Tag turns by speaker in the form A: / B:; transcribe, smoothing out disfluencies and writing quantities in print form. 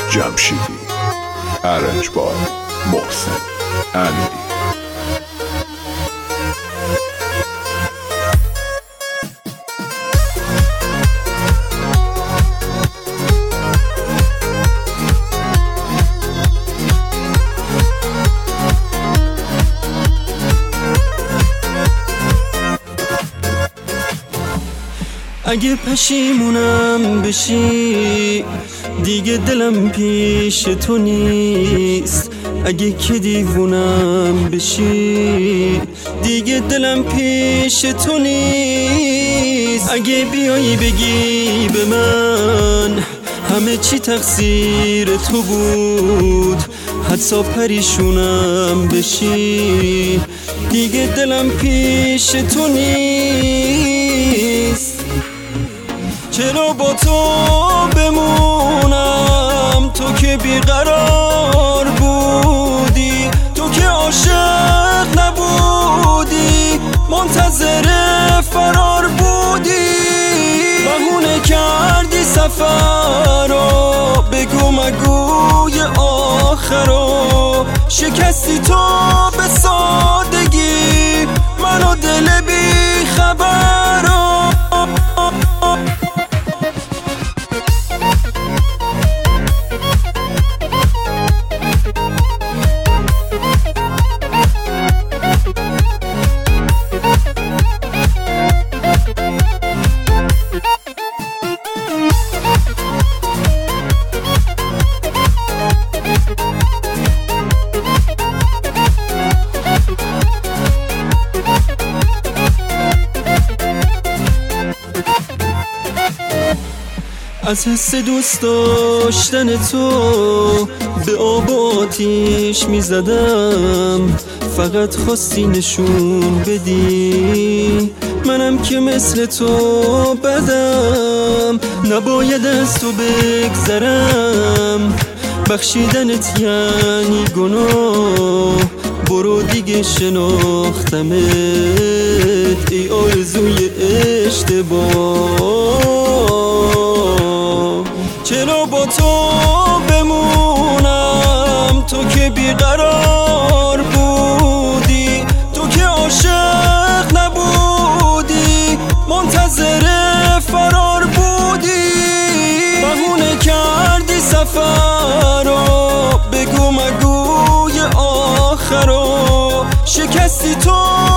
A: جمشیدی. ارنج بای محسن امیری.
B: اگه پشیمونم بشی دیگه دلم پیش تو نیست. اگه که دیوونم بشی دیگه دلم پیش تو نیست. اگه بیایی بگی به من همه چی تقصیر تو بود، حتی پریشونم بشی دیگه دلم پیش تو نیست. چرا با تو بمونم، تو که بیقرار بودی، تو که عاشق نبودی، منتظر فرار بودی. بهونه کردی سفر رو، بگو مگوی آخر رو، شکستی تو به سادگی منو دل بی خبر رو. از حس دوست داشتن تو به آب و آتیش می زدم، فقط خواستی نشون بدی منم که مثل تو بدم. نباید از تو بگذرم، بخشیدنت یعنی گناه، برو دیگه شناختمت ای آرزوی اشتباه. چرا با تو بمونم، تو که بیقرار بودی، تو که عاشق نبودی، منتظر فرار بودی. بهونه کردی سفر رو، بگو مگوی آخر رو، شکستی تو